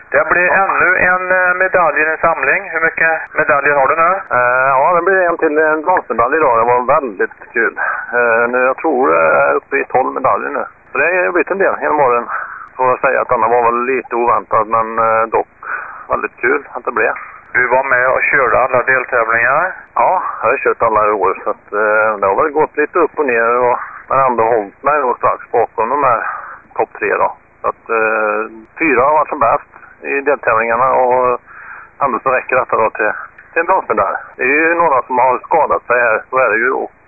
Det blir ännu en medalj i din samling. Hur mycket medaljer har du nu? Ja, det blir en till en bronsmedalj idag. Det var väldigt kul. Nu jag tror jag är uppe i 12 medaljer nu. Så det har blivit en del genom åren. Får jag säga att denna var väl lite oväntad, men dock väldigt kul att det blev. Du var med och körde alla deltävlingar? Ja, jag har kört alla i år, så att, det har väl gått lite upp och ner, men ändå hållit mig då strax bakom de här topp 3 då. Så att 4 har varit som bäst i deltävlingarna, och ändå så räcker detta då till en bronsmedalj. Det är ju några som har skadat sig här, så är det ju, och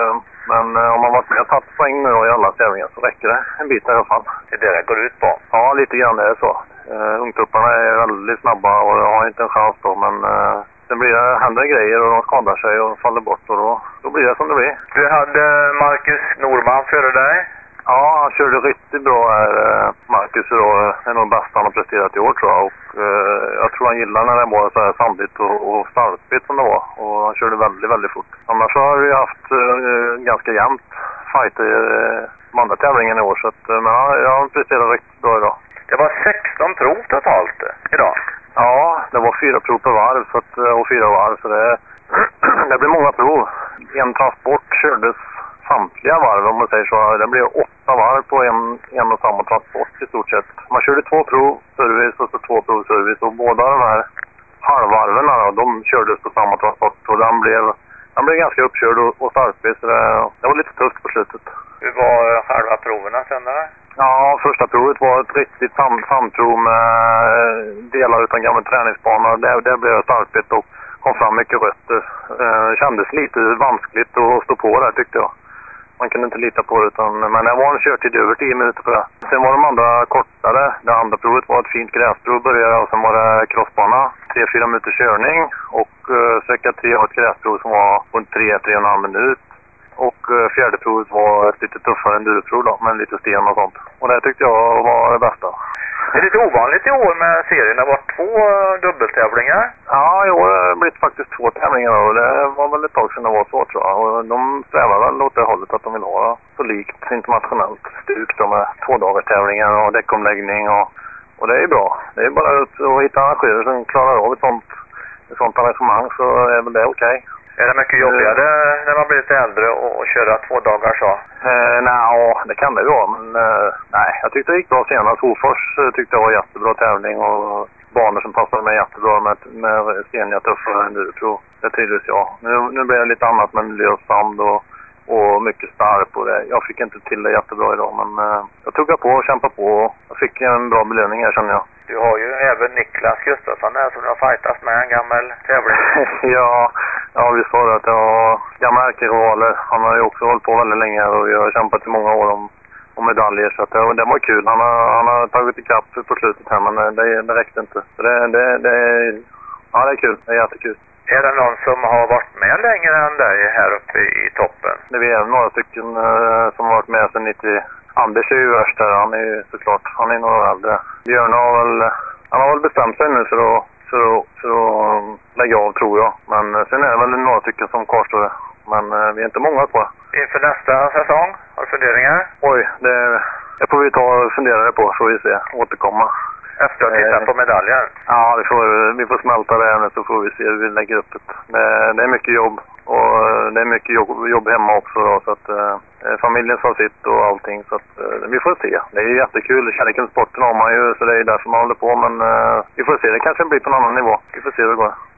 men om man varit med och tagit poäng nu då i alla tävlingar så räcker det en bit i alla fall. Det är det det går ut på? Ja, lite grann är det så. Ungtupparna är väldigt snabba och har inte en chans då, men sen händer grejer och de skadar sig och faller bort, och då blir det som det blir. Du hade Marcus Norman före dig? Ja, han körde riktigt bra här, Marcus, då. Det är nog bäst han har presterat i år, tror jag. Och jag tror han gillar när det var så här sandigt och startspigt som det var. Och han körde väldigt, väldigt fort. Annars har vi haft ganska jämnt fight i de andra tävlingarna i år. Så att, men jag har presterat riktigt bra idag. Det var 16 prov totalt idag? Ja, det var 4 prov per varv, så att, och 4 varv. Så det blir många prov. En transport kördes samtliga varv, om man säger så. Det blev 8 varv på en och samma transport i stort sett. Man körde 2 prov service och så 2 prov service, och båda de här halvvarven då, de kördes på samma transport, och den blev ganska uppkörd och starkspel, så det var lite tufft på slutet. Hur var själva proverna sen där? Ja, första provet var ett riktigt sandprov med delar utan gamla träningsbanor. Där blev jag starkspel och kom fram mycket rötter. Kändes lite vanskligt att stå på där, tyckte jag. Man kunde inte lita på det, men det var en körtid över 10 minuter på det. Sen var de andra kortare. Det andra provet var ett fint gräsprov började, och sen var det crossbana. 3-4 minuters körning, och cirka 3 har ett gräsprov som var på 3-3,5 minut. Och fjärde provet var ett lite tuffare enduroprov då, med lite sten och sånt. Och det tyckte jag var det bästa. Det är lite ovanligt i år med serien. Det har varit 2 dubbeltävlingar. Ja, i år har det blivit faktiskt 2 tävlingar, och det var väl ett tag sedan det var så, tror jag. Och de strävar väl åt det hållet att de vill ha så likt internationellt stuk då, med 2 dagars tävlingar och däckomläggning, och det är bra. Det är bara att hitta arrangörer som klarar av ett sånt arrangemang, så är väl det okej. Är det mycket jobbigare när man blir lite äldre och köra 2 dagar så? Nej, det kan det ju vara, men nej, jag tyckte det gick bra senast. Hofors tyckte jag var jättebra tävling, och banor som passade mig jättebra med steniga tuffa enduroprov. Det trivdes jag. Nu blev det lite annat med miljö och sand och mycket stark, och jag fick inte till det jättebra idag, men jag tog på och kämpade på, och jag fick en bra belöning här, känner jag. Du har ju även Niklas Gustafsson där som du har fightats med, en gammal tävling. Ja, vi sa det att jag har gamla ärkerivaler. Han har ju också hållit på väldigt länge, och vi har kämpat i många år om medaljer, så att det var kul. Han har tagit ikapp på slutet här, men det räckte inte. Så det är kul. Det är jättekul. Är det någon som har varit med längre än dig här uppe i toppen? Det är några stycken som har varit med sedan 90. Anders är ju värst här, han är ju såklart, han är några äldre. Björn har väl bestämt sig nu för att lägga av, tror jag. Men sen är det väl några stycken som kvarstår, men vi är inte många kvar. Inför nästa säsong, har du funderingar? Oj, det får vi ta och fundera på, så vi se, återkomma. Efter att titta på medaljen? Ja, vi får smälta det här nu, så får vi se hur vi lägger upp det. Det är mycket jobb, och det är mycket jobb hemma också då, så att familjen får sitt och allting, så att vi får se. Det är jättekul, kärleken sporten har man ju, så det är därför man håller på, men vi får se, det kanske blir på en annan nivå. Vi får se hur det går.